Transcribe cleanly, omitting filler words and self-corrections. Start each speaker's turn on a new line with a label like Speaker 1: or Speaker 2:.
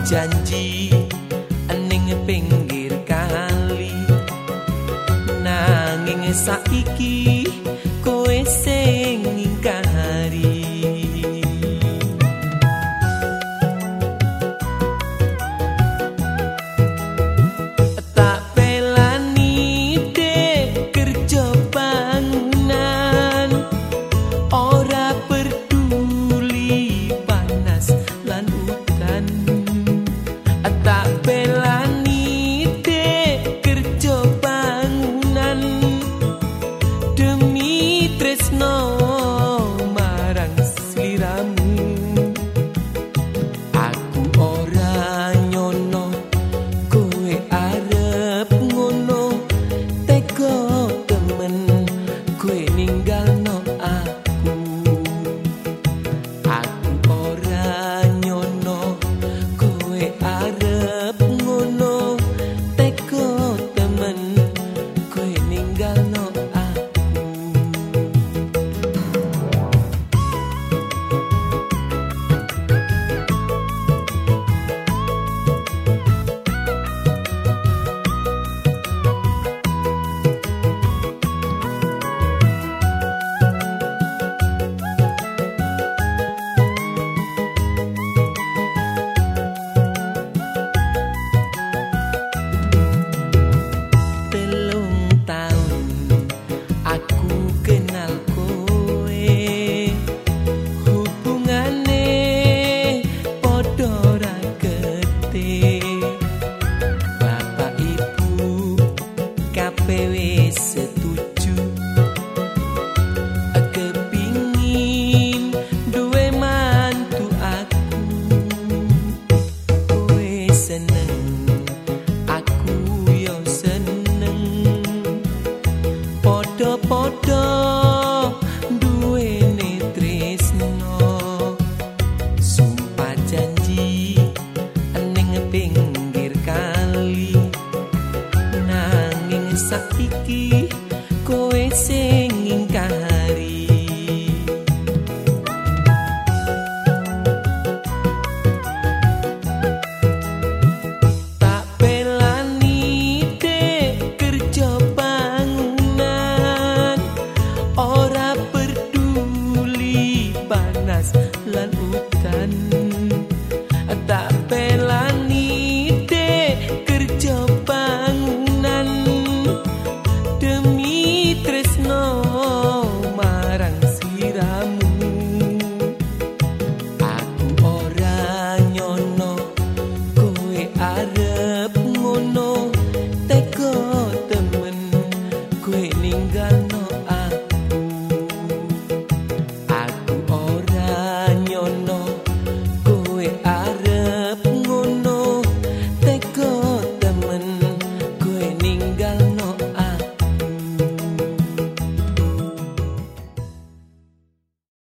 Speaker 1: janji ning pinggir kali, nanging saiki kowe sing ngingkari. Tak pelani dek kerja bangunan, ora peduli panas lan udan. Tak pelani dek kerja bangunan, demi tresno marang sliramu. Aku ora nyono kowe arep ngono, tega temen kowe ninggalno aku. Aku ora nyono kowe arep ngono, tega temen kowe ninggalno aku. Setuju kepingin duwe mantu aku, kowe seneng aku yo seneng, podo-podo duwene tresno. Sumpah janji ning pinggir kali, nanging saiki kowe sing ngingkari. Tak pelani dek kerja bangunan, ora peduli panas lan udan.